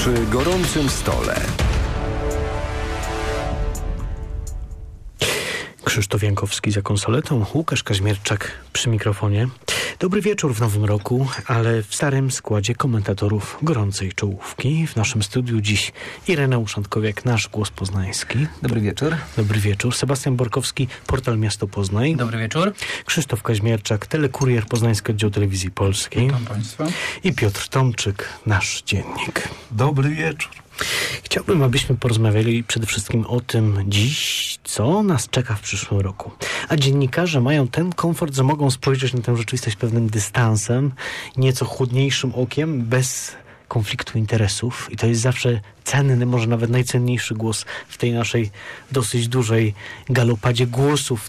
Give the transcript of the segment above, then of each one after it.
Przy gorącym stole. Krzysztof Jankowski za konsoletą, Łukasz Kaźmierczak przy mikrofonie. Dobry wieczór w nowym roku, ale w starym składzie komentatorów gorącej czołówki. W naszym studiu dziś Ireneusz Szantkowiak, nasz Głos Poznański. Dobry wieczór. Dobry wieczór. Sebastian Borkowski, portal Miasto Poznań. Dobry wieczór. Krzysztof Kaźmierczak, telekurier Poznański Oddział Telewizji Polskiej. Witam Państwa. I Piotr Tomczyk, nasz dziennik. Dobry wieczór. Chciałbym, abyśmy porozmawiali przede wszystkim o tym dziś, co nas czeka w przyszłym roku. A dziennikarze mają ten komfort, że mogą spojrzeć na tę rzeczywistość pewnym dystansem, nieco chłodniejszym okiem, bez konfliktu interesów. I to jest zawsze cenny, może nawet najcenniejszy głos w tej naszej dosyć dużej galopadzie głosów,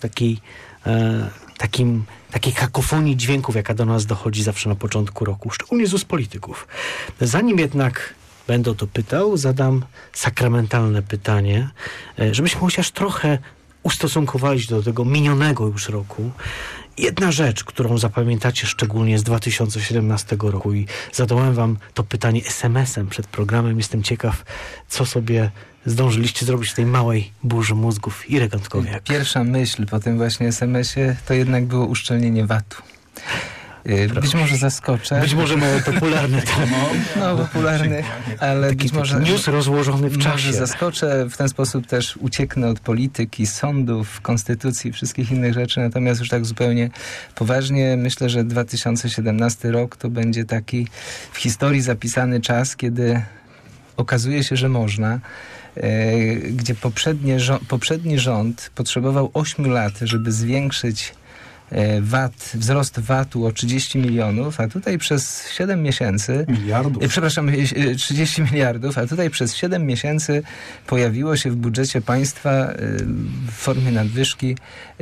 takiej kakofonii dźwięków, jaka do nas dochodzi zawsze na początku roku, szczególnie z ust polityków. Zanim jednak będę o to pytał, zadam sakramentalne pytanie, żebyśmy chociaż trochę ustosunkowali się do tego minionego już roku. Jedna rzecz, którą zapamiętacie szczególnie z 2017 roku i zadałem wam to pytanie SMS-em przed programem. Jestem ciekaw, co sobie zdążyliście zrobić w tej małej burzy mózgów. Irek Gątkowiak. Pierwsza myśl po tym właśnie SMS-ie to jednak było uszczelnienie VAT-u. Być może zaskoczę. Być może mało popularny. Popularny, ale taki być może news rozłożony w czasie. Może zaskoczę, w ten sposób też ucieknę od polityki, sądów, konstytucji, wszystkich innych rzeczy. Natomiast już tak zupełnie poważnie myślę, że 2017 rok to będzie taki w historii zapisany czas, kiedy okazuje się, że można, gdzie poprzedni rząd potrzebował 8 lat, żeby zwiększyć wzrost VAT-u o 30 milionów, a tutaj przez 7 miesięcy... Miliardów. 30 miliardów, a tutaj przez 7 miesięcy pojawiło się w budżecie państwa w formie nadwyżki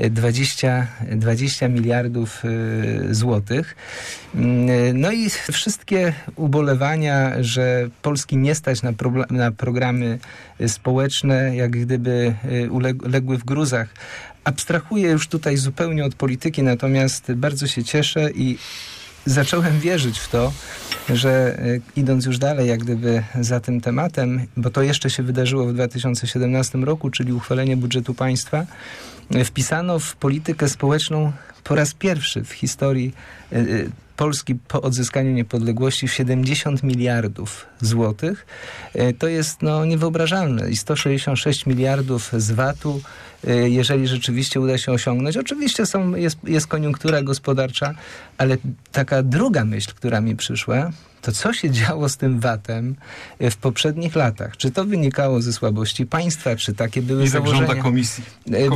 20 miliardów złotych. No i wszystkie ubolewania, że Polski nie stać na programy społeczne, jak gdyby legły w gruzach. Abstrahuję już tutaj zupełnie od polityki, natomiast bardzo się cieszę i zacząłem wierzyć w to, że idąc już dalej jak gdyby za tym tematem, bo to jeszcze się wydarzyło w 2017 roku, czyli uchwalenie budżetu państwa, wpisano w politykę społeczną po raz pierwszy w historii Polski po odzyskaniu niepodległości 70 miliardów złotych. To jest niewyobrażalne. I 166 miliardów z VAT-u, jeżeli rzeczywiście uda się osiągnąć. Oczywiście jest koniunktura gospodarcza, ale taka druga myśl, która mi przyszła, to co się działo z tym VAT-em w poprzednich latach? Czy to wynikało ze słabości państwa? Czy takie były założenia? I tak żąda komisji.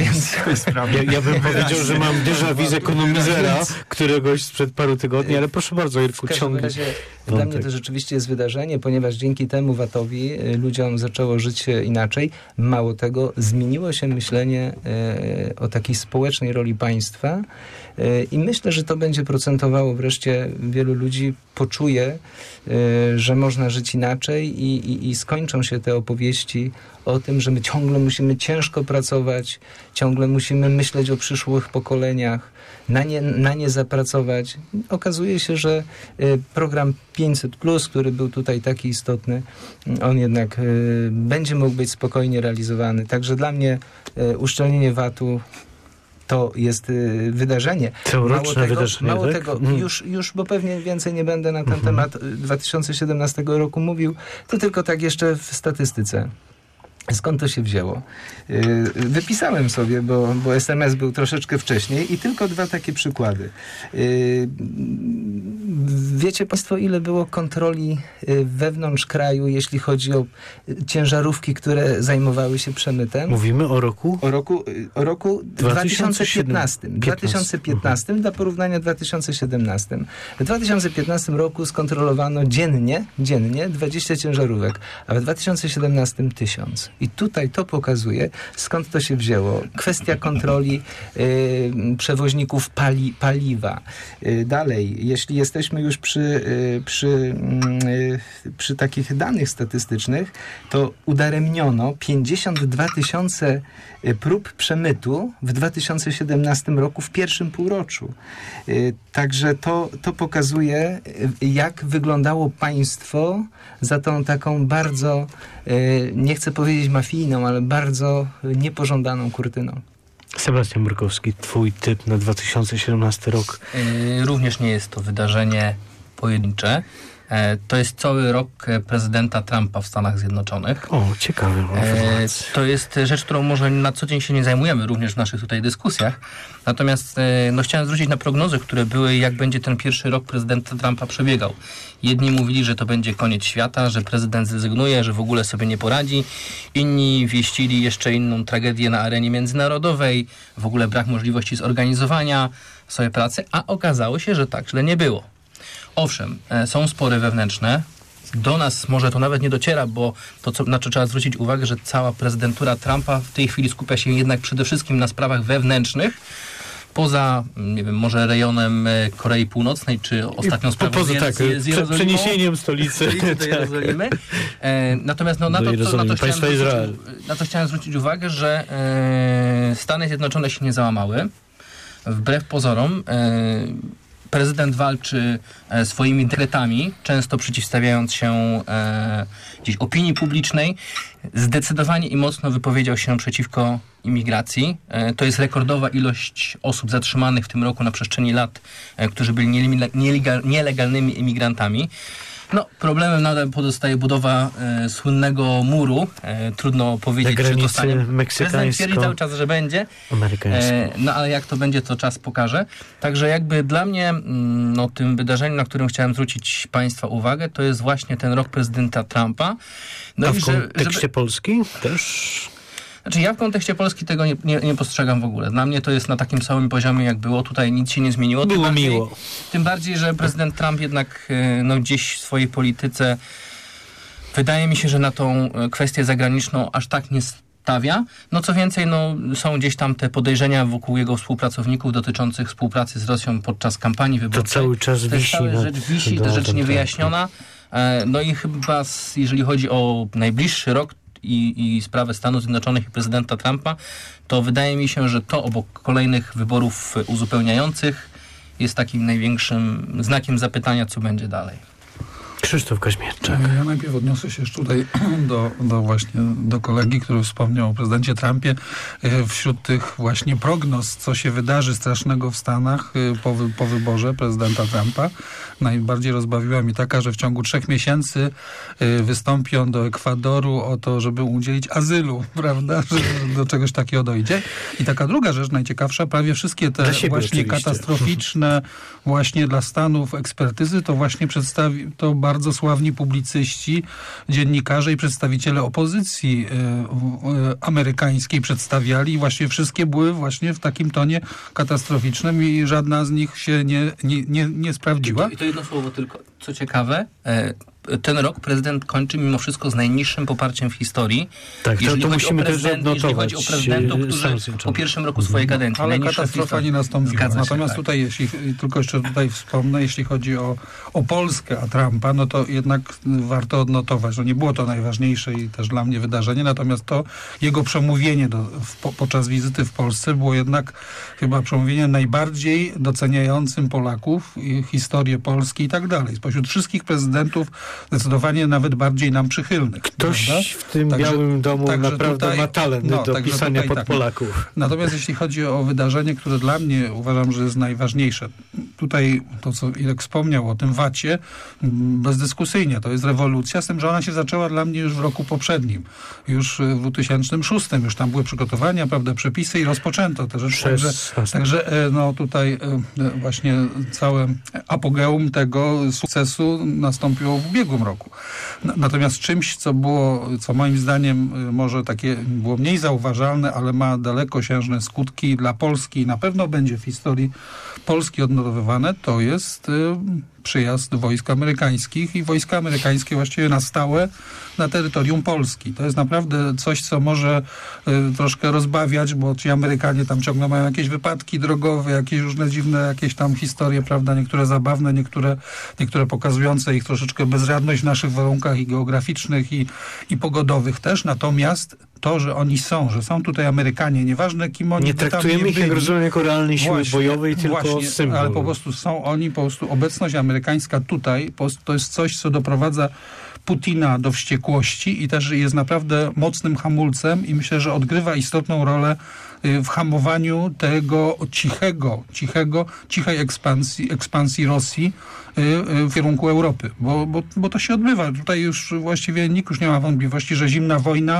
Ja bym powiedział, że mam déjà vu z ekonomizera, któregoś sprzed paru tygodni, ale proszę bardzo, Irku, ciągnij. Dla mnie to rzeczywiście jest wydarzenie, ponieważ dzięki temu VAT-owi ludziom zaczęło żyć inaczej. Mało tego, zmieniło się myślenie o takiej społecznej roli państwa i myślę, że to będzie procentowało wreszcie. Wielu ludzi poczuje, że można żyć inaczej i skończą się te opowieści o tym, że my ciągle musimy ciężko pracować, ciągle musimy myśleć o przyszłych pokoleniach, na nie zapracować. Okazuje się, że program 500+, który był tutaj taki istotny, on jednak będzie mógł być spokojnie realizowany. Także dla mnie uszczelnienie VAT-u to jest wydarzenie. Całoroczne wydarzenie, mało tak? tego, już, bo pewnie więcej nie będę na ten temat 2017 roku mówił, to tylko tak jeszcze w statystyce. Skąd to się wzięło? Wypisałem sobie, bo SMS był troszeczkę wcześniej i tylko 2 takie przykłady. Wiecie państwo, ile było kontroli wewnątrz kraju, jeśli chodzi o ciężarówki, które zajmowały się przemytem? Mówimy o roku? O roku 2015. 2015 dla porównania 2017. W 2015 roku skontrolowano dziennie 20 ciężarówek, a w 2017 1000. I tutaj to pokazuje, skąd to się wzięło. Kwestia kontroli przewoźników paliwa. Dalej, jeśli jesteśmy już przy takich danych statystycznych, to udaremniono 52 000 prób przemytu w 2017 roku w pierwszym półroczu. Także to pokazuje, jak wyglądało państwo za tą taką bardzo, nie chcę powiedzieć mafijną, ale bardzo niepożądaną kurtyną. Sebastian Borkowski, twój typ na 2017 rok? Również nie jest to wydarzenie pojedyncze. To jest cały rok prezydenta Trumpa w Stanach Zjednoczonych. O, ciekawe. To jest rzecz, którą może na co dzień się nie zajmujemy, również w naszych tutaj dyskusjach. Natomiast chciałem zwrócić na prognozy, które były, jak będzie ten pierwszy rok prezydenta Trumpa przebiegał. Jedni mówili, że to będzie koniec świata, że prezydent zrezygnuje, że w ogóle sobie nie poradzi. Inni wieścili jeszcze inną tragedię na arenie międzynarodowej, w ogóle brak możliwości zorganizowania swojej pracy, a okazało się, że tak źle nie było. Owszem, są spory wewnętrzne. Do nas może to nawet nie dociera, bo to, na co trzeba zwrócić uwagę, że cała prezydentura Trumpa w tej chwili skupia się jednak przede wszystkim na sprawach wewnętrznych, poza, nie wiem, może rejonem Korei Północnej, czy ostatnią sprawą z Jerozolimą. Przeniesieniem stolicy do Jerozolimy. Natomiast na to chciałem zwrócić uwagę, że Stany Zjednoczone się nie załamały. Wbrew pozorom prezydent walczy swoimi dekretami, często przeciwstawiając się gdzieś opinii publicznej. Zdecydowanie i mocno wypowiedział się przeciwko imigracji. To jest rekordowa ilość osób zatrzymanych w tym roku na przestrzeni lat, którzy byli nielegalnymi imigrantami. Problemem nadal pozostaje budowa słynnego muru. Trudno powiedzieć, czy to stanie. Prezydent twierdzi cały czas, że będzie. Ale jak to będzie, to czas pokaże. Także jakby dla mnie tym wydarzeniem, na którym chciałem zwrócić Państwa uwagę, to jest właśnie ten rok prezydenta Trumpa. A w kontekście Polski też? Znaczy ja w kontekście Polski tego nie postrzegam w ogóle. Dla mnie to jest na takim samym poziomie, jak było. Tutaj nic się nie zmieniło. Było miło. Tym bardziej, że prezydent Trump jednak gdzieś w swojej polityce wydaje mi się, że na tą kwestię zagraniczną aż tak nie stawia. Co więcej, są gdzieś tam te podejrzenia wokół jego współpracowników dotyczących współpracy z Rosją podczas kampanii wyborczej. To cały czas wisi. To jest rzecz niewyjaśniona. I chyba jeżeli chodzi o najbliższy rok, i sprawę Stanów Zjednoczonych i prezydenta Trumpa, to wydaje mi się, że to obok kolejnych wyborów uzupełniających jest takim największym znakiem zapytania, co będzie dalej. Krzysztof Kaźmierczak. Ja najpierw odniosę się jeszcze tutaj do kolegi, który wspomniał o prezydencie Trumpie. Wśród tych właśnie prognoz, co się wydarzy strasznego w Stanach po wyborze prezydenta Trumpa, najbardziej rozbawiła mi taka, że w ciągu 3 miesięcy wystąpi on do Ekwadoru o to, żeby udzielić azylu, prawda? Że do czegoś takiego dojdzie. I taka druga rzecz, najciekawsza, prawie wszystkie te właśnie katastroficzne właśnie dla Stanów ekspertyzy, to właśnie to bardzo sławni publicyści, dziennikarze i przedstawiciele opozycji amerykańskiej przedstawiali i właśnie wszystkie były właśnie w takim tonie katastroficznym i żadna z nich się nie sprawdziła. I to jedno słowo tylko. Co ciekawe, ten rok prezydent kończy mimo wszystko z najniższym poparciem w historii. Tak, to musimy też odnotować. Jeśli chodzi o prezydentów, którzy po pierwszym roku swojej kadencji. Ale katastrofa nie nastąpiła. Natomiast tutaj, tylko jeszcze tutaj wspomnę, jeśli chodzi o Polskę, a Trumpa, to jednak warto odnotować, że nie było to najważniejsze i też dla mnie wydarzenie, natomiast to jego przemówienie podczas wizyty w Polsce było jednak chyba przemówieniem najbardziej doceniającym Polaków, historię Polski i tak dalej. Spośród wszystkich prezydentów zdecydowanie nawet bardziej nam przychylnych. Ktoś prawda? w tym Białym Domu naprawdę ma talent do pisania pod Polaków. Natomiast jeśli chodzi o wydarzenie, które dla mnie uważam, że jest najważniejsze, tutaj to, co Irek wspomniał o tym VAT-ie, bezdyskusyjnie, to jest rewolucja, z tym, że ona się zaczęła dla mnie już w roku poprzednim. Już w 2006. Już tam były przygotowania, prawda, przepisy i rozpoczęto te rzeczy. Także tutaj właśnie całe apogeum tego sukcesu nastąpiło w ubiegłym roku. Natomiast czymś, co moim zdaniem może takie było mniej zauważalne, ale ma dalekosiężne skutki dla Polski i na pewno będzie w historii Polski odnotowywane, to jest przyjazd wojsk amerykańskich i wojska amerykańskie właściwie na stałe na terytorium Polski. To jest naprawdę coś, co może troszkę rozbawiać, bo ci Amerykanie tam ciągle mają jakieś wypadki drogowe, jakieś różne dziwne jakieś tam historie, prawda, niektóre zabawne, niektóre pokazujące ich troszeczkę bezradność w naszych warunkach i geograficznych i pogodowych też. Natomiast to, że oni że są tutaj Amerykanie, nieważne kim oni nie traktujemy ich, jak rozumiem, jako realnej siły bojowej, tylko symbol. Ale po prostu są oni, po prostu obecność amerykańska tutaj, to jest coś, co doprowadza Putina do wściekłości i też jest naprawdę mocnym hamulcem i myślę, że odgrywa istotną rolę w hamowaniu tego cichej ekspansji Rosji w kierunku Europy, bo to się odbywa. Tutaj już właściwie nikt już nie ma wątpliwości, że zimna wojna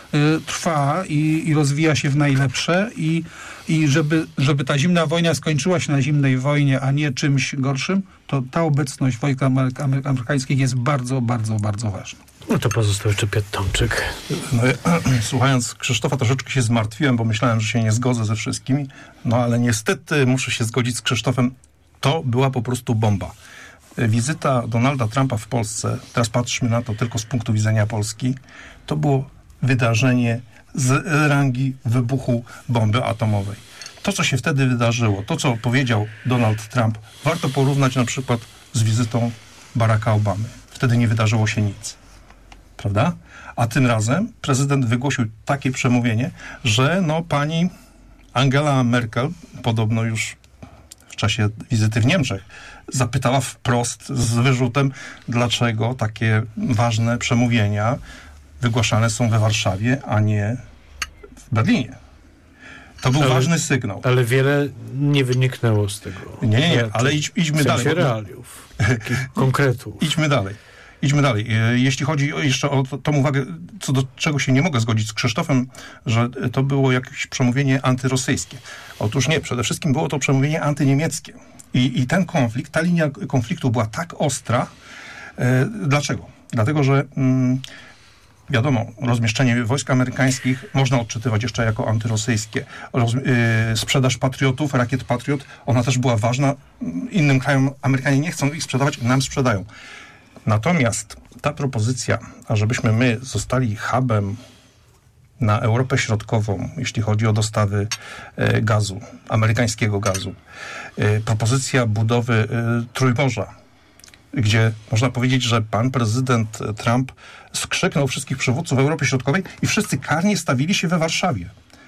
trwa i rozwija się w najlepsze i żeby ta zimna wojna skończyła się na zimnej wojnie, a nie czymś gorszym, to ta obecność wojsk amerykańskich jest bardzo, bardzo, bardzo ważna. No to pozostał jeszcze Piotr Tomczyk. No, słuchając Krzysztofa, troszeczkę się zmartwiłem, bo myślałem, że się nie zgodzę ze wszystkimi, no ale niestety muszę się zgodzić z Krzysztofem. To była po prostu bomba. Wizyta Donalda Trumpa w Polsce, teraz patrzmy na to tylko z punktu widzenia Polski, to było wydarzenie z rangi wybuchu bomby atomowej. To, co się wtedy wydarzyło, to, co powiedział Donald Trump, warto porównać na przykład z wizytą Baracka Obamy. Wtedy nie wydarzyło się nic. Prawda? A tym razem prezydent wygłosił takie przemówienie, że pani Angela Merkel, podobno już w czasie wizyty w Niemczech, zapytała wprost z wyrzutem, dlaczego takie ważne przemówienia wygłaszane są we Warszawie, a nie w Berlinie. To był ważny sygnał. Ale wiele nie wyniknęło z tego. Nie, ale idźmy dalej. Realiów, konkretów. Idźmy dalej. Jeśli chodzi jeszcze o tą uwagę, co do czego się nie mogę zgodzić z Krzysztofem, że to było jakieś przemówienie antyrosyjskie. Otóż nie, przede wszystkim było to przemówienie antyniemieckie. I ten konflikt, ta linia konfliktu była tak ostra. Dlaczego? Dlatego, że wiadomo, rozmieszczenie wojsk amerykańskich można odczytywać jeszcze jako antyrosyjskie. Sprzedaż patriotów, rakiet Patriot, ona też była ważna. Innym krajom Amerykanie nie chcą ich sprzedawać, nam sprzedają. Natomiast ta propozycja, ażebyśmy my zostali hubem na Europę Środkową, jeśli chodzi o dostawy gazu, amerykańskiego gazu, propozycja budowy Trójmorza, gdzie można powiedzieć, że pan prezydent Trump skrzyknął wszystkich przywódców Europy Środkowej i wszyscy karnie stawili się we Warszawie.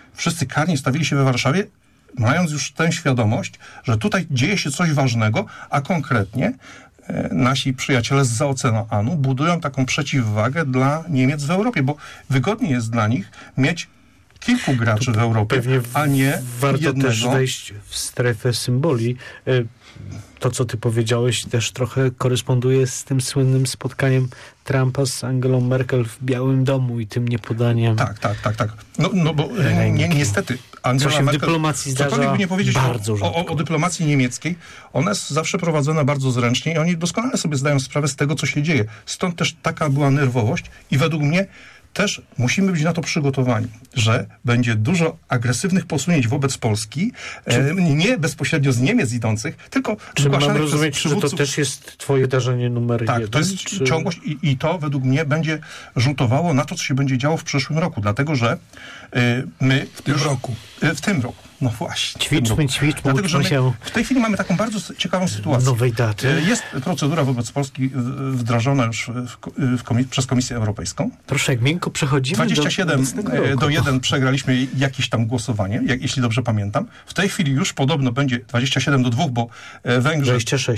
Mając już tę świadomość, że tutaj dzieje się coś ważnego, a konkretnie nasi przyjaciele zza oceanu budują taką przeciwwagę dla Niemiec w Europie, bo wygodniej jest dla nich mieć kilku graczy w Europie, a nie warto jednego. Też wejść w strefę symboli. To, co ty powiedziałeś, też trochę koresponduje z tym słynnym spotkaniem Trumpa z Angelą Merkel w Białym Domu i tym niepodaniem. Tak. No bo niestety Angela co się Merkel, w dyplomacji zdarza by nie powiedzieć bardzo o dyplomacji niemieckiej, ona jest zawsze prowadzona bardzo zręcznie i oni doskonale sobie zdają sprawę z tego, co się dzieje. Stąd też taka była nerwowość i według mnie też musimy być na to przygotowani, że będzie dużo agresywnych posunięć wobec Polski, nie bezpośrednio z Niemiec idących, tylko czy mam rozumieć, przez przywódców. że to też jest twoje wydarzenie numer jeden? Tak, to jest ciągłość i to według mnie będzie rzutowało na to, co się będzie działo w przyszłym roku, dlatego że my... W tym roku. No właśnie. Ćwiczmy, dlatego, że my w tej chwili mamy taką bardzo ciekawą sytuację. Nowej daty. Jest procedura wobec Polski wdrażana już przez Komisję Europejską. Proszę, jak miękko przechodzimy 27 do 1 przegraliśmy jakieś tam głosowanie, jeśli dobrze pamiętam. W tej chwili już podobno będzie 27 do 2, bo Węgrzy...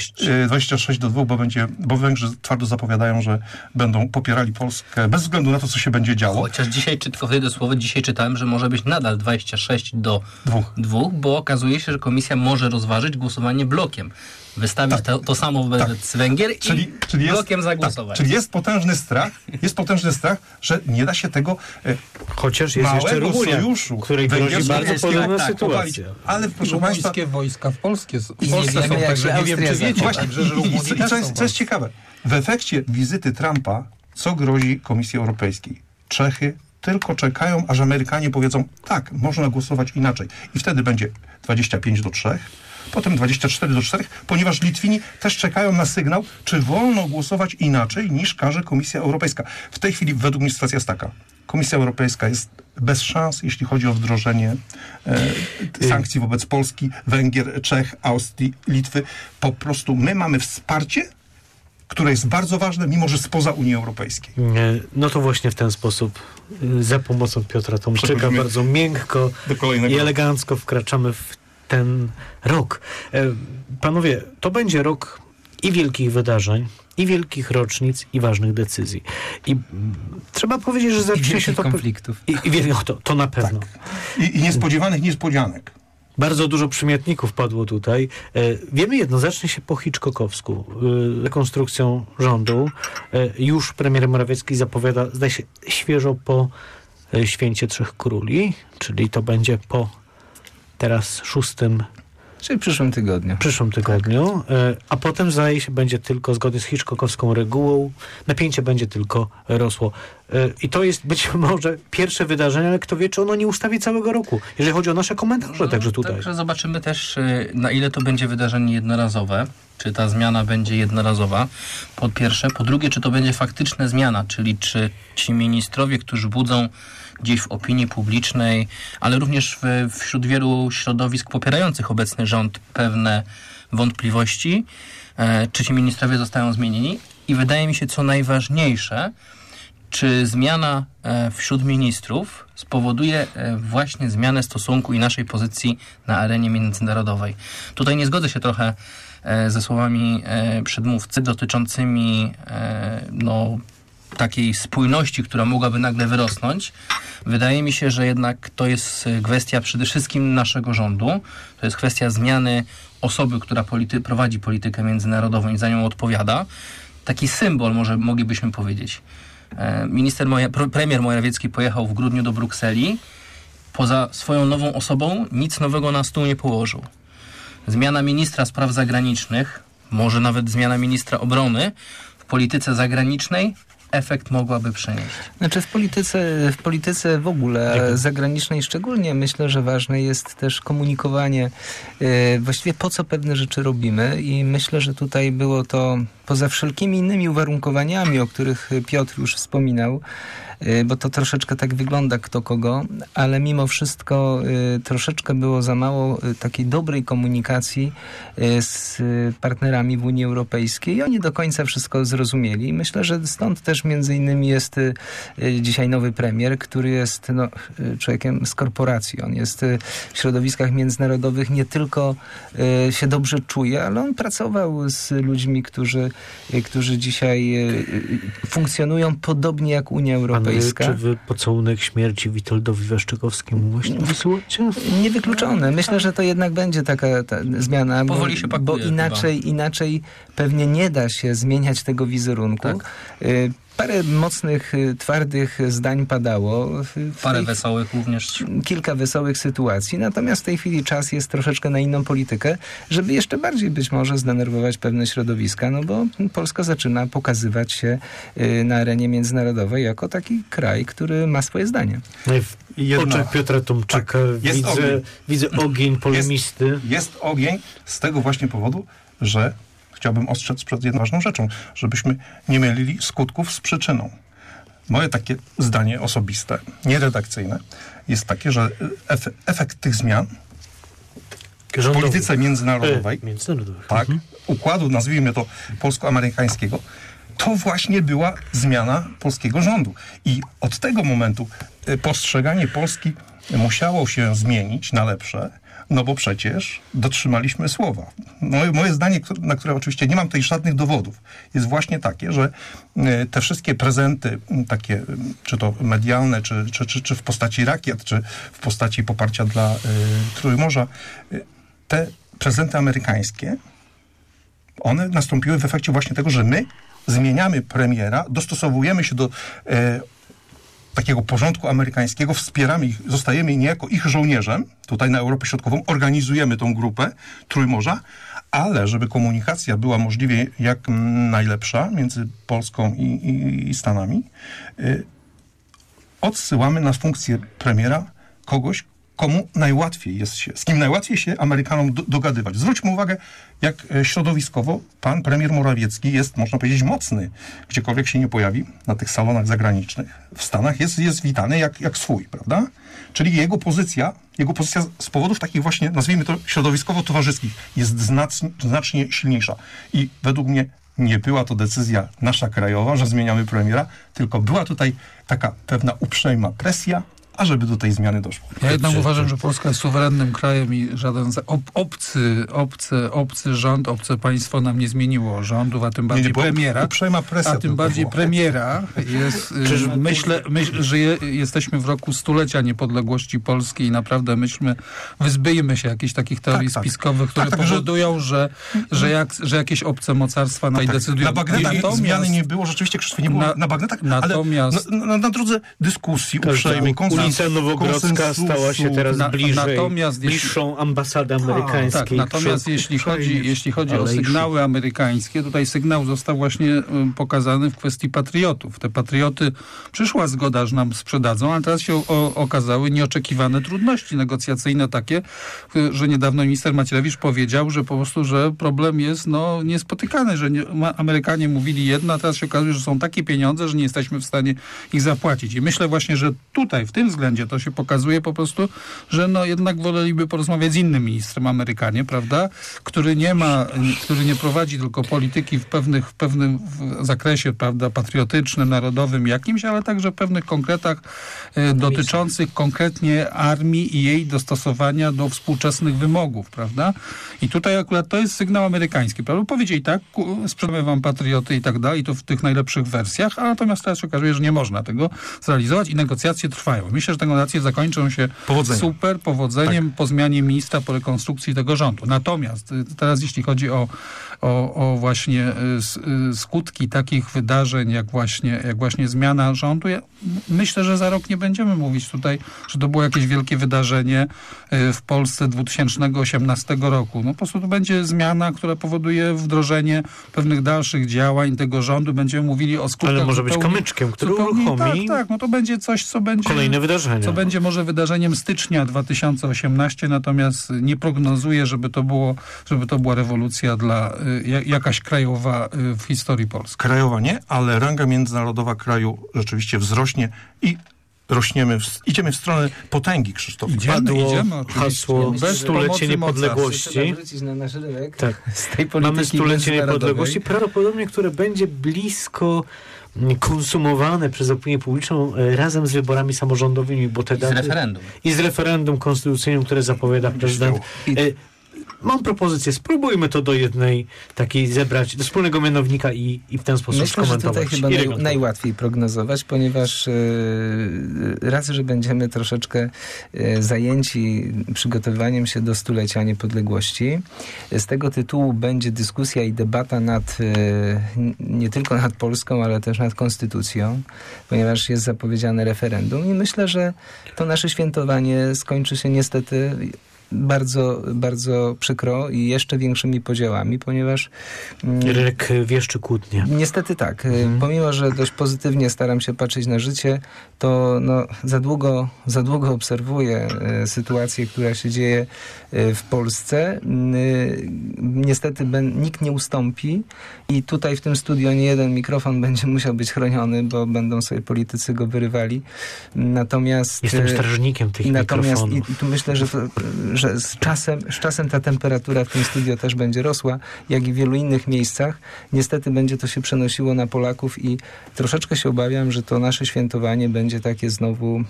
26 do 2, bo Węgrzy twardo zapowiadają, że będą popierali Polskę bez względu na to, co się będzie działo. Chociaż dzisiaj, tylko wtedy słowo, dzisiaj czytałem, że może być nadal 26 do 2, bo okazuje się, że komisja może rozważyć głosowanie blokiem. Wystawić to samo wobec Węgier i blokiem zagłosować. Czyli jest potężny strach, że nie da się tego chociaż jest jeszcze Rumunia, sojuszu, której grozi bardzo podobna sytuacja. Ale proszę państwa, wojska w Polsce są, także nie wiem, czy wiecie. Co jest ciekawe, w efekcie wizyty Trumpa, co grozi Komisji Europejskiej? Czechy tylko czekają, aż Amerykanie powiedzą, tak, można głosować inaczej. I wtedy będzie 25 do 3, potem 24-4, ponieważ Litwini też czekają na sygnał, czy wolno głosować inaczej niż każe Komisja Europejska. W tej chwili według mnie sytuacja jest taka. Komisja Europejska jest bez szans, jeśli chodzi o wdrożenie sankcji wobec Polski, Węgier, Czech, Austrii, Litwy. Po prostu my mamy wsparcie, które jest bardzo ważne, mimo że spoza Unii Europejskiej. No to właśnie w ten sposób za pomocą Piotra Tomczyka bardzo miękko i elegancko wkraczamy w ten rok. Panowie, to będzie rok i wielkich wydarzeń, i wielkich rocznic, i ważnych decyzji. I trzeba powiedzieć, że zacznie się to... konfliktów. To na pewno. Tak. I niespodziewanych niespodzianek. Bardzo dużo przymiotników padło tutaj. Wiemy jedno, zacznie się po hitchcockowsku. Rekonstrukcją rządu. Już premier Morawiecki zapowiada, zdaje się, świeżo po Święcie Trzech Króli, czyli to będzie po teraz 6. Czyli w przyszłym tygodniu. A potem, zdaje się, będzie tylko zgodnie z hitchcockowską regułą, napięcie będzie tylko rosło. I to jest być może pierwsze wydarzenie, ale kto wie, czy ono nie ustawi całego roku, jeżeli chodzi o nasze komentarze, także tutaj. Także zobaczymy też, na ile to będzie wydarzenie jednorazowe, czy ta zmiana będzie jednorazowa, po pierwsze. Po drugie, czy to będzie faktyczna zmiana, czyli czy ci ministrowie, którzy budzą gdzieś w opinii publicznej, ale również wśród wielu środowisk popierających obecny rząd pewne wątpliwości, czy ci ministrowie zostają zmienieni. I wydaje mi się, co najważniejsze, czy zmiana wśród ministrów spowoduje właśnie zmianę stosunku i naszej pozycji na arenie międzynarodowej. Tutaj nie zgodzę się trochę ze słowami przedmówcy dotyczącymi takiej spójności, która mogłaby nagle wyrosnąć. Wydaje mi się, że jednak to jest kwestia przede wszystkim naszego rządu. To jest kwestia zmiany osoby, która prowadzi politykę międzynarodową i za nią odpowiada. Taki symbol, moglibyśmy powiedzieć. Premier Morawiecki pojechał w grudniu do Brukseli. Poza swoją nową osobą nic nowego na stół nie położył. Zmiana ministra spraw zagranicznych, może nawet zmiana ministra obrony w polityce zagranicznej efekt mogłaby przynieść. Znaczy w polityce w ogóle zagranicznej szczególnie myślę, że ważne jest też komunikowanie właściwie po co pewne rzeczy robimy i myślę, że tutaj było to poza wszelkimi innymi uwarunkowaniami, o których Piotr już wspominał, bo to troszeczkę tak wygląda kto kogo, ale mimo wszystko troszeczkę było za mało takiej dobrej komunikacji z partnerami w Unii Europejskiej i oni do końca wszystko zrozumieli. Myślę, że stąd też między innymi jest dzisiaj nowy premier, który jest człowiekiem z korporacji. On jest w środowiskach międzynarodowych nie tylko się dobrze czuje, ale on pracował z ludźmi, którzy dzisiaj funkcjonują podobnie jak Unia Europejska. Czy wy pocałunek śmierci Witoldowi Waszczykowskiemu właśnie wysyłacie? Niewykluczone. Myślę, że to jednak będzie taka zmiana, powoli się pakuje, inaczej pewnie nie da się zmieniać tego wizerunku. Tak. Parę mocnych, twardych zdań padało. Parę wesołych również. Kilka wesołych sytuacji. Natomiast w tej chwili czas jest troszeczkę na inną politykę, żeby jeszcze bardziej być może zdenerwować pewne środowiska, bo Polska zaczyna pokazywać się na arenie międzynarodowej jako taki kraj, który ma swoje zdanie. W oczach Piotra Tomczyka widzę ogień polemisty. Jest ogień z tego właśnie powodu, że chciałbym ostrzec przed jedną ważną rzeczą, żebyśmy nie mylili skutków z przyczyną. Moje takie zdanie osobiste, nieredakcyjne, jest takie, że efekt tych zmian w polityce międzynarodowej, układu, nazwijmy to polsko-amerykańskiego, to właśnie była zmiana polskiego rządu. I od tego momentu postrzeganie Polski musiało się zmienić na lepsze, bo przecież dotrzymaliśmy słowa. Moje zdanie, na które oczywiście nie mam tutaj żadnych dowodów, jest właśnie takie, że te wszystkie prezenty takie, czy to medialne, czy w postaci rakiet, czy w postaci poparcia dla Trójmorza, te prezenty amerykańskie, one nastąpiły w efekcie właśnie tego, że my zmieniamy premiera, dostosowujemy się do takiego porządku amerykańskiego, wspieramy ich, zostajemy niejako ich żołnierzem, tutaj na Europę Środkową, organizujemy tą grupę Trójmorza, ale żeby komunikacja była możliwie jak najlepsza między Polską i Stanami, odsyłamy na funkcję premiera kogoś, komu najłatwiej jest się, z kim najłatwiej się Amerykanom dogadywać. Zwróćmy uwagę, jak środowiskowo pan premier Morawiecki jest, można powiedzieć, mocny. Gdziekolwiek się nie pojawi na tych salonach zagranicznych w Stanach, jest witany jak swój, prawda? Czyli jego pozycja z powodów takich właśnie, nazwijmy to środowiskowo-towarzyskich, jest znacznie silniejsza. I według mnie nie była to decyzja nasza krajowa, że zmieniamy premiera, tylko była tutaj taka pewna uprzejma presja, ażeby do tej zmiany doszło. Ja jednak uważam, że Polska jest suwerennym krajem i żaden obcy rząd, obce państwo nam nie zmieniło rządów, a tym bardziej premiera. Uprzejma presja. A tym bardziej premiera jest... myślę, że jesteśmy w roku stulecia niepodległości Polski i naprawdę wyzbyjmy się jakichś takich teorii spiskowych, które powodują, że jakieś obce mocarstwa decydują. Na bagnetach zmiany nie było, rzeczywiście, Krzysztof, nie było na bagnetach, natomiast, ale na drodze dyskusji uprzejmej, Ulica Nowogrodzka stała się teraz bliższą ambasadę amerykańskiej. Tak, natomiast jeśli chodzi o sygnały amerykańskie, tutaj sygnał został właśnie pokazany w kwestii patriotów. Te patrioty, przyszła zgoda, że nam sprzedadzą, ale teraz się okazały nieoczekiwane trudności negocjacyjne takie, że niedawno minister Macierewicz powiedział, że po prostu, że problem jest niespotykany, że Amerykanie mówili jedno, a teraz się okazuje, że są takie pieniądze, że nie jesteśmy w stanie ich zapłacić. I myślę właśnie, że tutaj, w tym względzie to się pokazuje po prostu, że jednak woleliby porozmawiać z innym ministrem Amerykanie, prawda? Który nie prowadzi tylko polityki w pewnym zakresie, prawda, patriotycznym, narodowym jakimś, ale także w pewnych konkretach dotyczących konkretnie armii i jej dostosowania do współczesnych wymogów, prawda? I tutaj akurat to jest sygnał amerykański, prawda? Powiedzieli tak, sprzedamy wam patrioty i tak dalej, i to w tych najlepszych wersjach, a natomiast teraz się okazuje, że nie można tego zrealizować i negocjacje trwają. Myślę, że te negocjacje zakończą się super powodzeniem po zmianie ministra, po rekonstrukcji tego rządu. Natomiast teraz jeśli chodzi o właśnie skutki takich wydarzeń, jak właśnie zmiana rządu, ja myślę, że za rok nie będziemy mówić tutaj, że to było jakieś wielkie wydarzenie w Polsce 2018 roku. Po prostu to będzie zmiana, która powoduje wdrożenie pewnych dalszych działań tego rządu. Będziemy mówili o skutkach. Ale może być kamyczkiem, który uruchomi to będzie coś, co będzie kolejne wydarzenie. Co będzie może wydarzeniem stycznia 2018, natomiast nie prognozuję, żeby to była rewolucja jakaś krajowa w historii Polski. Krajowa nie, ale ranga międzynarodowa kraju rzeczywiście wzrośnie i idziemy w stronę potęgi, Krzysztof. Idziemy hasło stulecie niepodległości. Wrócić na nasz rynek. Tak. Z tej polityki mamy stulecie niepodległości, prawdopodobnie, które będzie blisko konsumowane przez opinię publiczną razem z wyborami samorządowymi, bo te i z referendum konstytucyjnym, które zapowiada prezydent. Mam propozycję, spróbujmy to do jednej takiej zebrać, do wspólnego mianownika i w ten sposób skomentować. Myślę, że tutaj chyba najłatwiej prognozować, ponieważ raz, że będziemy troszeczkę zajęci przygotowywaniem się do stulecia niepodległości. Z tego tytułu będzie dyskusja i debata nie tylko nad Polską, ale też nad konstytucją, ponieważ jest zapowiedziane referendum i myślę, że to nasze świętowanie skończy się niestety bardzo, bardzo przykro i jeszcze większymi podziałami, ponieważ rynek wieszczy kłótnie. Niestety tak. Pomimo, że dość pozytywnie staram się patrzeć na życie, to za długo obserwuję sytuację, która się dzieje w Polsce. Niestety nikt nie ustąpi i tutaj w tym studio nie jeden mikrofon będzie musiał być chroniony, bo będą sobie politycy go wyrywali. Natomiast jestem strażnikiem tych mikrofonów. I tu myślę, że z czasem ta temperatura w tym studio też będzie rosła, jak i w wielu innych miejscach. Niestety będzie to się przenosiło na Polaków i troszeczkę się obawiam, że to nasze świętowanie będzie takie znowu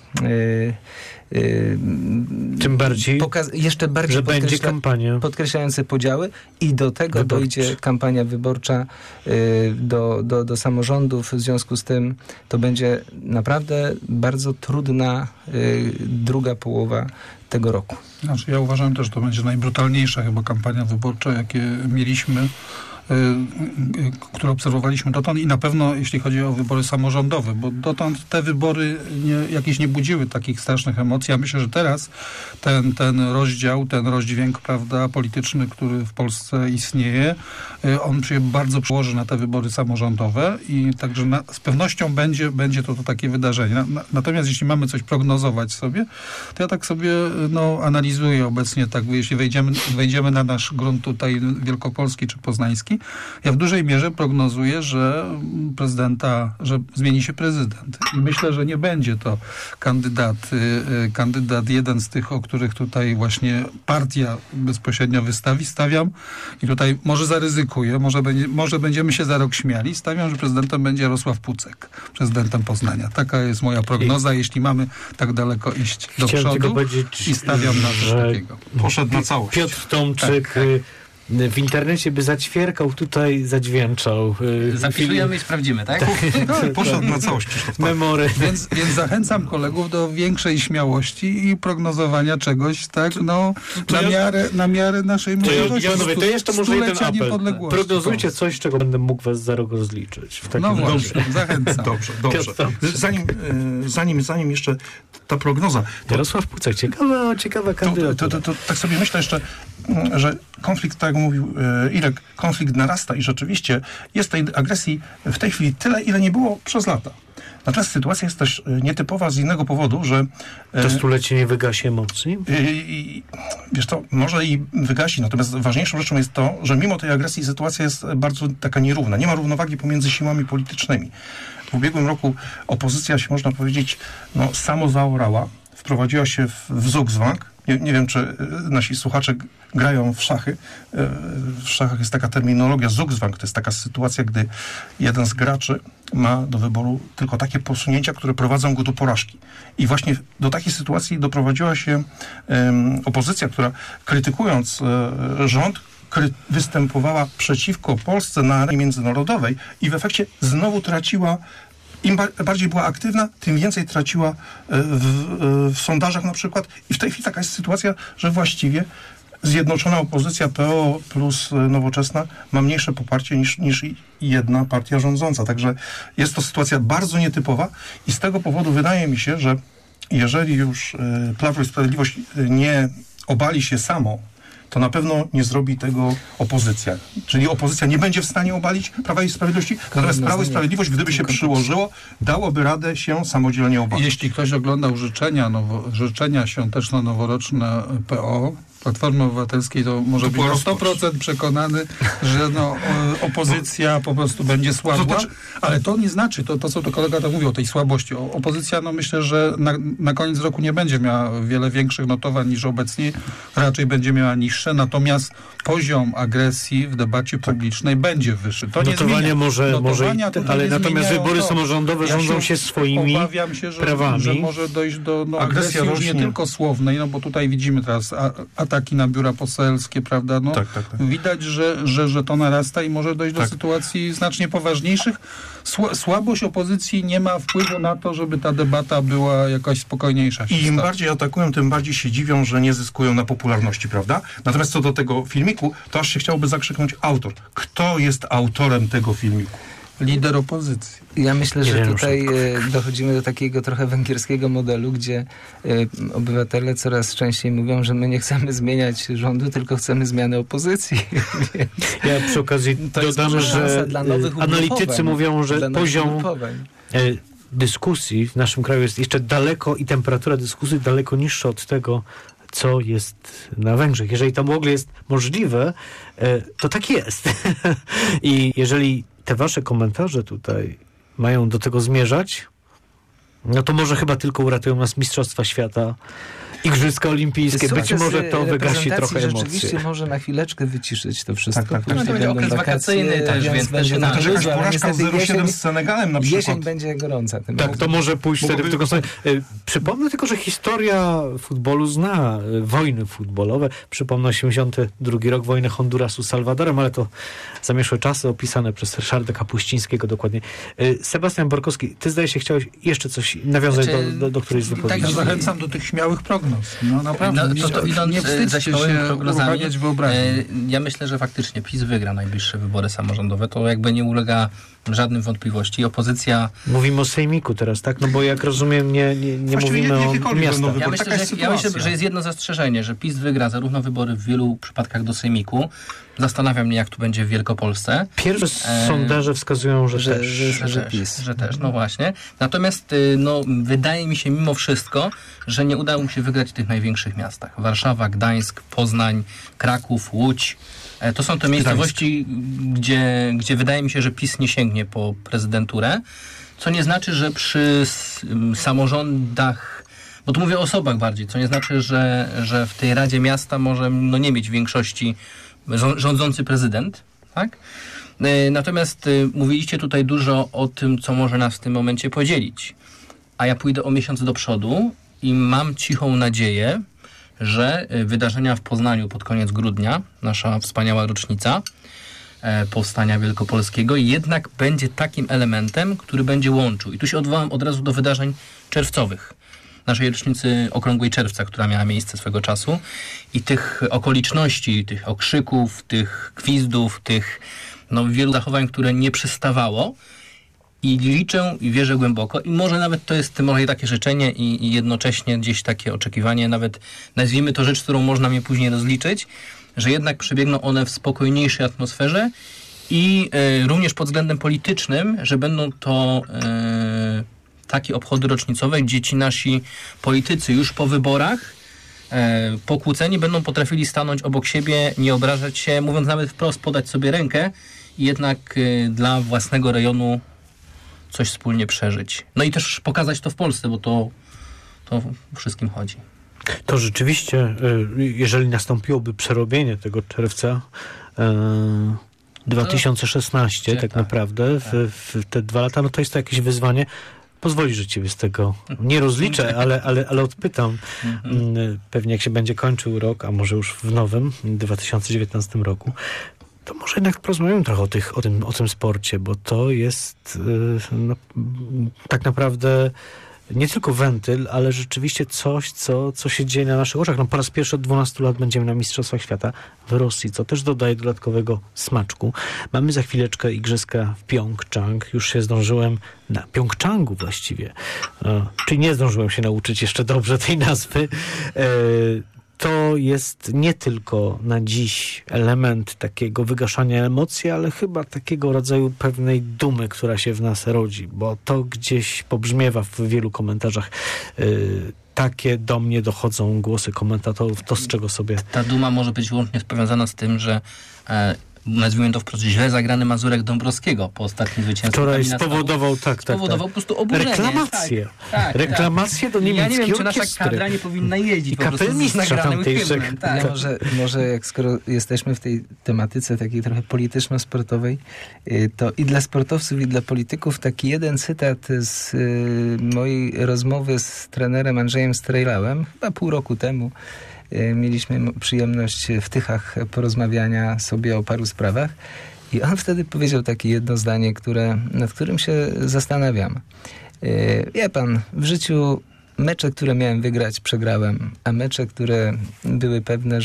tym bardziej, jeszcze bardziej że będzie kampania podkreślające podziały i do tego dojdzie kampania wyborcza do samorządów. W związku z tym to będzie naprawdę bardzo trudna druga połowa tego roku. Ja uważam też, że to będzie najbrutalniejsza chyba kampania wyborcza, jakie mieliśmy które obserwowaliśmy dotąd i na pewno jeśli chodzi o wybory samorządowe, bo dotąd te wybory jakieś nie budziły takich strasznych emocji. Ja myślę, że teraz ten rozdział, ten rozdźwięk, prawda, polityczny, który w Polsce istnieje, on się bardzo przełoży na te wybory samorządowe i także z pewnością będzie to takie wydarzenie. Natomiast jeśli mamy coś prognozować sobie, to ja tak sobie analizuję obecnie, tak, jeśli wejdziemy na nasz grunt tutaj wielkopolski czy poznański, ja w dużej mierze prognozuję, że zmieni się prezydent. I myślę, że nie będzie to kandydat jeden z tych, o których tutaj właśnie partia bezpośrednio wystawi. Stawiam i tutaj może zaryzykuję, może będziemy się za rok śmiali. Stawiam, że prezydentem będzie Jarosław Pucek, prezydentem Poznania. Taka jest moja prognoza, jeśli mamy tak daleko iść do przodu i stawiam na coś takiego. Poszedł na całość. Piotr Tomczyk w internecie by zaćwierkał, tutaj zadźwięczał. Zapisujemy i sprawdzimy, tak? Poszedł na całość. Memory. Więc zachęcam kolegów do większej śmiałości i prognozowania czegoś, tak, na miarę naszej możliwości. To jeszcze może jeden apel. Prognozujcie coś, z czego będę mógł was za rok rozliczyć. Właśnie, zachęcam. Dobrze. Zanim jeszcze ta prognoza. Jarosław Pucek, ciekawa kandydatura. To tak sobie myślę jeszcze, że konflikt, tak jak mówił Irek, konflikt narasta i rzeczywiście jest tej agresji w tej chwili tyle, ile nie było przez lata. Natomiast sytuacja jest też nietypowa z innego powodu, że... To stulecie nie wygasi emocji? Wiesz co, może i wygasi, natomiast ważniejszą rzeczą jest to, że mimo tej agresji sytuacja jest bardzo taka nierówna. Nie ma równowagi pomiędzy siłami politycznymi. W ubiegłym roku opozycja się, można powiedzieć, samo zaorała, wprowadziła się w Zugzwang. Nie wiem, czy nasi słuchacze grają w szachy. W szachach jest taka terminologia Zugzwang. To jest taka sytuacja, gdy jeden z graczy ma do wyboru tylko takie posunięcia, które prowadzą go do porażki. I właśnie do takiej sytuacji doprowadziła się opozycja, która krytykując rząd, występowała przeciwko Polsce na arenie międzynarodowej i w efekcie znowu traciła. Im bardziej była aktywna, tym więcej traciła w sondażach na przykład. I w tej chwili taka jest sytuacja, że właściwie zjednoczona opozycja PO plus Nowoczesna ma mniejsze poparcie niż jedna partia rządząca. Także jest to sytuacja bardzo nietypowa i z tego powodu wydaje mi się, że jeżeli już Prawo i Sprawiedliwość nie obali się samo, to na pewno nie zrobi tego opozycja. Czyli opozycja nie będzie w stanie obalić Prawa i Sprawiedliwości, natomiast Prawo i Sprawiedliwość, gdyby się przyłożyło, dałoby radę się samodzielnie obalić. Jeśli ktoś oglądał życzenia świąteczno noworoczne PO, Platformy Obywatelskiej, to może być na 100% przekonany, że opozycja po prostu będzie słabła, ale to nie znaczy, to co to kolega tam mówił o tej słabości. Opozycja, myślę, że na koniec roku nie będzie miała wiele większych notowań niż obecnie, raczej będzie miała niższe, natomiast poziom agresji w debacie publicznej będzie wyższy. To notowania ale natomiast wybory samorządowe rządzą się swoimi obawiam się, prawami. Że może dojść do agresji już nie tylko słownej, bo tutaj widzimy teraz ataki na biura poselskie, prawda? Tak. Widać, że to narasta i może dojść do sytuacji znacznie poważniejszych. Słabość opozycji nie ma wpływu na to, żeby ta debata była jakaś spokojniejsza. I im bardziej atakują, tym bardziej się dziwią, że nie zyskują na popularności, prawda? Natomiast co do tego filmiku, to aż się chciałoby zakrzyknąć autor. Kto jest autorem tego filmiku? Lider opozycji. Ja myślę, że tutaj dochodzimy do takiego trochę węgierskiego modelu, gdzie obywatele coraz częściej mówią, że my nie chcemy zmieniać rządu, tylko chcemy zmiany opozycji. Ja przy okazji dodam, że analitycy mówią, że poziom dyskusji w naszym kraju jest jeszcze daleko i temperatura dyskusji daleko niższa od tego, co jest na Węgrzech. Jeżeli to w ogóle jest możliwe, to tak jest. I jeżeli te wasze komentarze tutaj mają do tego zmierzać, to może chyba tylko uratują nas Mistrzostwa Świata, Igrzyska Olimpijskie. Być może to wygasi trochę emocji. Rzeczywiście może na chwileczkę wyciszyć to wszystko. To będzie okres wakacyjny też, więc będzie jakaś porażka 0-7 z Senegalem na przykład. Jesień będzie gorąca. To może pójść wtedy w tego stronę. Przypomnę tylko, że historia futbolu zna wojny futbolowe. Przypomnę 82 rok, wojny Hondurasu z Salwadorem, ale to zamieszłe czasy opisane przez Ryszarda Kapuścińskiego dokładnie. Sebastian Borkowski, ty zdaje się chciałeś jeszcze coś nawiązać do którejś z wypowiedzi. Ja zachęcam do tych śmiałych prognoz. prognoz. No naprawdę, idąc za śmiałymi prognozami, wyobraźnię. ja myślę, że faktycznie PiS wygra najbliższe wybory samorządowe. To jakby nie ulega żadnym wątpliwości. Opozycja... Mówimy o sejmiku teraz, tak? No bo jak rozumiem, nie mówimy o miastach. Ja myślę, że jest jedno zastrzeżenie, że PiS wygra zarówno wybory w wielu przypadkach do sejmiku. Zastanawiam mnie, jak tu będzie w Wielkopolsce. Pierwsze sondaże wskazują, że też, no właśnie. Natomiast wydaje mi się mimo wszystko, że nie udało mu się wygrać w tych największych miastach. Warszawa, Gdańsk, Poznań, Kraków, Łódź. To są te miejscowości, gdzie wydaje mi się, że PiS nie sięgnie po prezydenturę, co nie znaczy, że przy samorządach, bo tu mówię o osobach bardziej, co nie znaczy, że w tej Radzie Miasta może nie mieć większości rządzący prezydent, tak? Natomiast mówiliście tutaj dużo o tym, co może nas w tym momencie podzielić. A ja pójdę o miesiąc do przodu i mam cichą nadzieję, że wydarzenia w Poznaniu pod koniec grudnia, nasza wspaniała rocznica powstania wielkopolskiego, jednak będzie takim elementem, który będzie łączył. I tu się odwołam od razu do wydarzeń czerwcowych. Naszej rocznicy Okrągłej Czerwca, która miała miejsce swego czasu i tych okoliczności, tych okrzyków, tych gwizdów, tych wielu zachowań, które nie przystawało. I liczę i wierzę głęboko i może nawet to jest może takie życzenie i jednocześnie gdzieś takie oczekiwanie, nawet nazwijmy to rzecz, którą można mnie później rozliczyć, że jednak przebiegną one w spokojniejszej atmosferze i również pod względem politycznym, że będą to takie obchody rocznicowe, gdzie ci nasi politycy już po wyborach pokłóceni będą potrafili stanąć obok siebie, nie obrażać się, mówiąc nawet wprost, podać sobie rękę i jednak dla własnego rejonu coś wspólnie przeżyć. No i też pokazać to w Polsce, bo to wszystkim chodzi. To rzeczywiście, jeżeli nastąpiłoby przerobienie tego czerwca 2016, tak naprawdę, w te 2 lata, to jest to jakieś wyzwanie. Pozwoli, że ciebie z tego nie rozliczę, ale odpytam. Pewnie jak się będzie kończył rok, a może już w nowym, 2019 roku, to może jednak porozmawiamy trochę o tym sporcie, bo to jest tak naprawdę nie tylko wentyl, ale rzeczywiście coś, co się dzieje na naszych oczach. Po raz pierwszy od 12 lat będziemy na Mistrzostwach Świata w Rosji, co też dodaje dodatkowego smaczku. Mamy za chwileczkę igrzyska w Pjongczang. Już się zdążyłem na Pjongczangu właściwie. Czyli nie zdążyłem się nauczyć jeszcze dobrze tej nazwy. To jest nie tylko na dziś element takiego wygaszania emocji, ale chyba takiego rodzaju pewnej dumy, która się w nas rodzi, bo to gdzieś pobrzmiewa w wielu komentarzach. Takie do mnie dochodzą głosy komentatorów, to z czego sobie... Ta duma może być wyłącznie powiązana z tym, że nazwijmy to wprost, źle zagrany Mazurek Dąbrowskiego po ostatnim zwycięstwie. Wczoraj spowodował po prostu oburzenie. Reklamację do niemieckiej orkiestry. Ja nie wiem, czy nasza kadra nie powinna jeździć po prostu z nagranym hymnem. Może jak skoro jesteśmy w tej tematyce takiej trochę polityczno-sportowej, to i dla sportowców, i dla polityków taki jeden cytat z mojej rozmowy z trenerem Andrzejem Strejlałem, chyba pół roku temu. Mieliśmy przyjemność w Tychach porozmawiania sobie o paru sprawach i on wtedy powiedział takie jedno zdanie, nad którym się zastanawiam. Wie pan, w życiu mecze, które miałem wygrać, przegrałem, a mecze, które były pewne,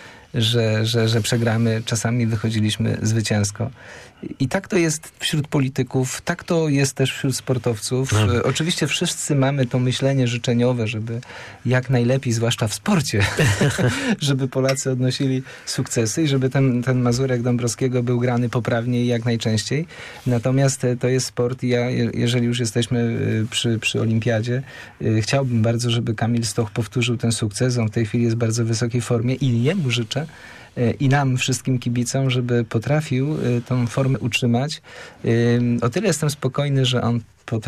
że przegramy, czasami wychodziliśmy zwycięsko. I tak to jest wśród polityków, tak to jest też wśród sportowców. Oczywiście wszyscy mamy to myślenie życzeniowe, żeby jak najlepiej, zwłaszcza w sporcie, żeby Polacy odnosili sukcesy i żeby ten Mazurek Dąbrowskiego był grany poprawnie i jak najczęściej. Natomiast to jest sport i ja, jeżeli już jesteśmy przy Olimpiadzie, chciałbym bardzo, żeby Kamil Stoch powtórzył ten sukces. On w tej chwili jest w bardzo wysokiej formie i jemu życzę, i nam, wszystkim kibicom, żeby potrafił tą formę utrzymać. O tyle jestem spokojny, że on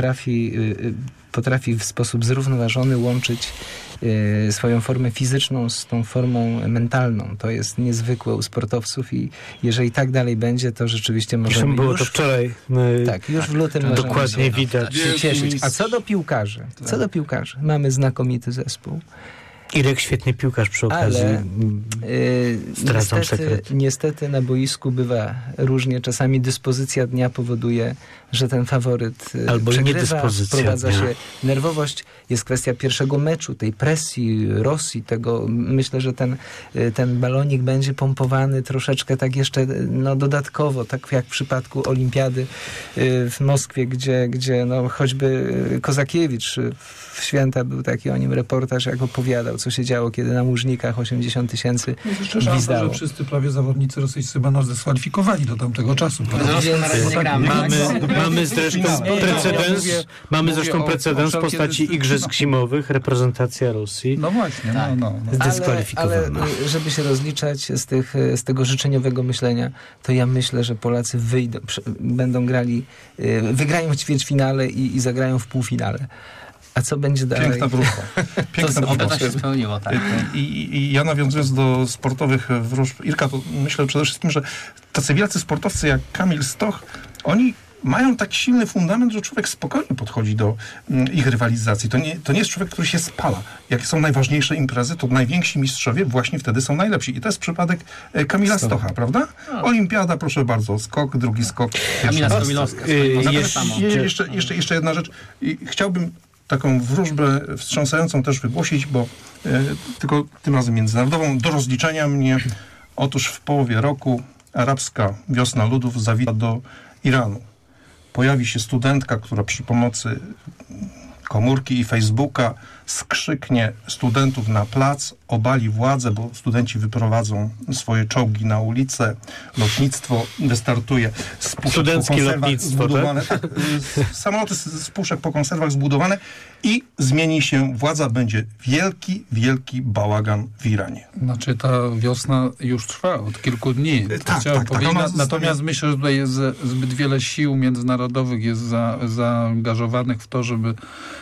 potrafi w sposób zrównoważony łączyć swoją formę fizyczną z tą formą mentalną. To jest niezwykłe u sportowców i jeżeli tak dalej będzie, to rzeczywiście możemy było to wczoraj. Tak, już w lutym dokładnie się widać. cieszyć. A co do piłkarzy? Mamy znakomity zespół. Irek świetny piłkarz przy okazji. Ale zdradzam sekret. Niestety na boisku bywa różnie. Czasami dyspozycja dnia powoduje, że ten faworyt albo przegrywa, wprowadza się nerwowość. Jest kwestia pierwszego meczu, tej presji Rosji, tego. Myślę, że ten balonik będzie pompowany troszeczkę tak jeszcze dodatkowo, tak jak w przypadku Olimpiady w Moskwie, gdzie choćby Kozakiewicz w święta był taki o nim reportaż, jak opowiadał, co się działo, kiedy na Łużnikach 80 000 gwizdało. Że wszyscy prawie zawodnicy rosyjscy będą zdyskwalifikowani do tamtego czasu. Mamy zresztą precedens w postaci igrzysk zimowych, reprezentacja Rosji. No właśnie, zdyskwalifikowana. Ale żeby się rozliczać z tego życzeniowego myślenia, to ja myślę, że Polacy będą grali, wygrają w ćwierćfinale i zagrają w półfinale. A co będzie dalej? Piękna wróżba. To się spełniło, tak. I ja nawiązując do sportowych wróżb Irka, to myślę przede wszystkim, że tacy wielcy sportowcy jak Kamil Stoch, oni mają tak silny fundament, że człowiek spokojnie podchodzi do ich rywalizacji. To nie jest człowiek, który się spala. Jak są najważniejsze imprezy, to najwięksi mistrzowie właśnie wtedy są najlepsi. I to jest przypadek Kamila Stocha, prawda? Olimpiada, proszę bardzo, skok, drugi skok. Kamila Stomilowska. Jeszcze jedna rzecz. Chciałbym taką wróżbę wstrząsającą też wygłosić, bo tylko tym razem międzynarodową, do rozliczenia mnie. Otóż w połowie roku arabska wiosna ludów zawita do Iranu. Pojawi się studentka, która przy pomocy komórki i Facebooka skrzyknie studentów na plac, obali władzę, bo studenci wyprowadzą swoje czołgi na ulicę, lotnictwo wystartuje z puszek po konserwach zbudowane. Tak? Samoloty z puszek po konserwach zbudowane i zmieni się władza, będzie wielki, wielki bałagan w Iranie. Znaczy ta wiosna już trwa od kilku dni. Natomiast myślę, że tutaj jest zbyt wiele sił międzynarodowych jest zaangażowanych w to, żeby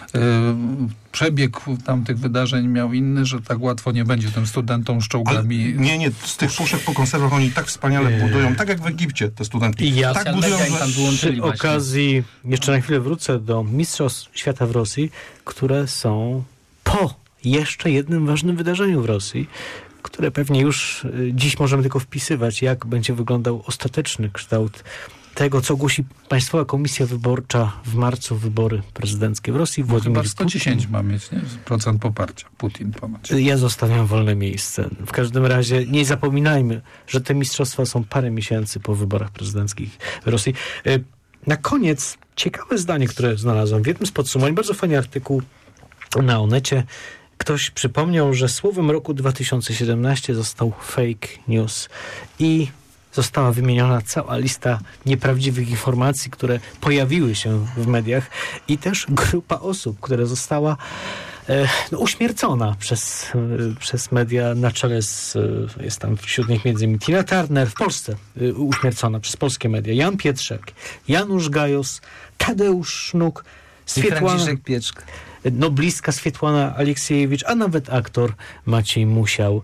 przebieg tamtych wydarzeń miał inny, że tak łatwo nie będzie tym studentom z czołgami. Ale nie, z tych puszek po konserwach oni tak wspaniale budują, tak jak w Egipcie te studentki. Tak budują, przy okazji, jeszcze na chwilę wrócę do Mistrzostw Świata w Rosji, które są po jeszcze jednym ważnym wydarzeniu w Rosji, które pewnie już dziś możemy tylko wpisywać, jak będzie wyglądał ostateczny kształt tego, co ogłosi Państwowa Komisja Wyborcza w marcu, wybory prezydenckie w Rosji. Chyba 110 ma mieć, nie? Procent poparcia. Putin ponoć. Ja zostawiam wolne miejsce. W każdym razie nie zapominajmy, że te mistrzostwa są parę miesięcy po wyborach prezydenckich w Rosji. Na koniec ciekawe zdanie, które znalazłem w jednym z podsumowań. Bardzo fajny artykuł na Onecie. Ktoś przypomniał, że słowem roku 2017 został fake news i została wymieniona cała lista nieprawdziwych informacji, które pojawiły się w mediach i też grupa osób, która została uśmiercona przez media na czele jest tam wśród nich m.in. Tina Turner, w Polsce uśmiercona przez polskie media, Jan Pietrzek, Janusz Gajos, Tadeusz Sznuk, Franciszek Pieczka. Noblistka Swietłana Aleksiejewicz, a nawet aktor Maciej Musiał.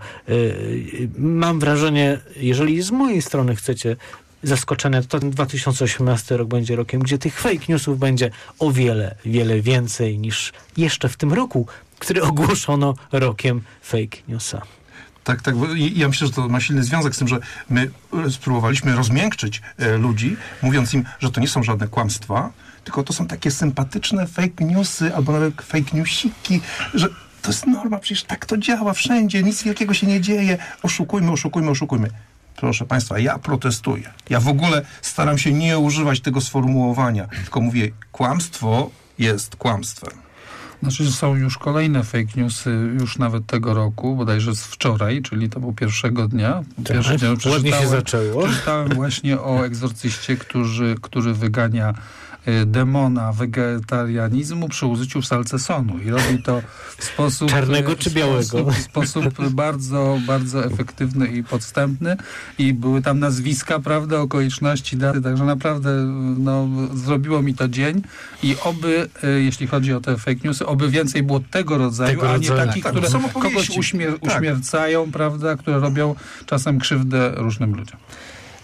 Mam wrażenie, jeżeli z mojej strony chcecie zaskoczenia, to ten 2018 rok będzie rokiem, gdzie tych fake newsów będzie o wiele, wiele więcej niż jeszcze w tym roku, który ogłoszono rokiem fake newsa. Tak, bo ja myślę, że to ma silny związek z tym, że my spróbowaliśmy rozmiękczyć ludzi, mówiąc im, że to nie są żadne kłamstwa, tylko to są takie sympatyczne fake newsy, albo nawet fake newsiki, że to jest norma, przecież tak to działa wszędzie, nic wielkiego się nie dzieje, oszukujmy. Proszę Państwa, ja protestuję. Ja w ogóle staram się nie używać tego sformułowania, tylko mówię, kłamstwo jest kłamstwem. Znaczy, że są już kolejne fake newsy już nawet tego roku, bodajże z wczoraj, czyli to był pierwszego dnia. Ładnie się zaczęło. Przeczytałem właśnie o egzorcyście, który wygania demona wegetarianizmu przy użyciu salcesonu i robi to w sposób czarnego czy białego? W sposób bardzo, bardzo efektywny i podstępny i były tam nazwiska, prawda, okoliczności, daty, także naprawdę zrobiło mi to dzień i oby, jeśli chodzi o te fake newsy, oby więcej było tego rodzaju, a nie takich, które kogoś uśmiercają, prawda, które robią czasem krzywdę różnym ludziom.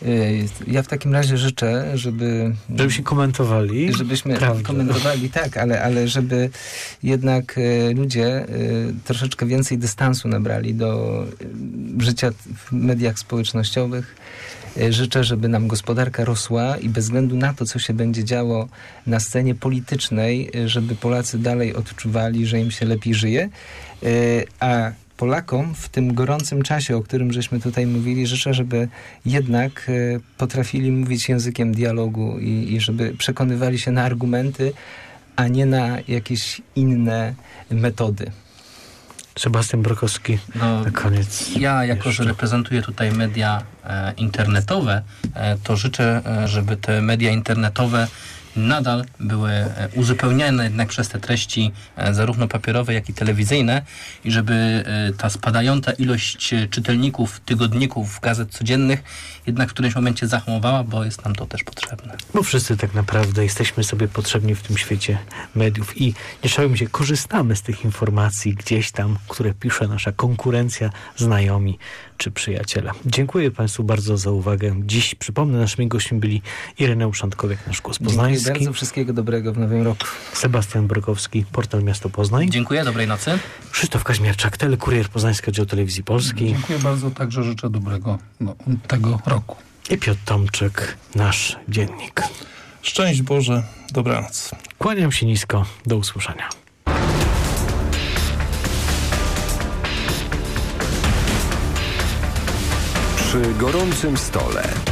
Ja w takim razie życzę, żebyśmy komentowali. Żebyśmy prawdę. komentowali, tak, ale żeby jednak ludzie troszeczkę więcej dystansu nabrali do życia w mediach społecznościowych. Życzę, żeby nam gospodarka rosła i bez względu na to, co się będzie działo na scenie politycznej, żeby Polacy dalej odczuwali, że im się lepiej żyje. A Polakom w tym gorącym czasie, o którym żeśmy tutaj mówili, życzę, żeby jednak potrafili mówić językiem dialogu i żeby przekonywali się na argumenty, a nie na jakieś inne metody. Sebastian Brokowski, na koniec. Ja, jako że reprezentuję tutaj media internetowe, to życzę, żeby te media internetowe nadal były uzupełniane jednak przez te treści zarówno papierowe, jak i telewizyjne i żeby ta spadająca ilość czytelników, tygodników, gazet codziennych jednak w którymś momencie zahamowała, bo jest nam to też potrzebne. Bo wszyscy tak naprawdę jesteśmy sobie potrzebni w tym świecie mediów i nie szalujmy się, korzystamy z tych informacji gdzieś tam, które pisze nasza konkurencja, znajomi czy przyjaciele. Dziękuję Państwu bardzo za uwagę. Dziś, przypomnę, naszymi gośćmi byli Ireneusz Szantkowiak, nasz Głos Poznański. Dziękuję bardzo, wszystkiego dobrego w nowym roku. Sebastian Brokowski, Portal Miasto Poznań. Dziękuję, dobrej nocy. Krzysztof Kaźmierczak, Telekurier Poznański Oddział Telewizji Polskiej. Dziękuję bardzo, także życzę dobrego tego roku. I Piotr Tomczyk, nasz dziennik. Szczęść Boże, dobranoc. Kłaniam się nisko, do usłyszenia. Przy gorącym stole.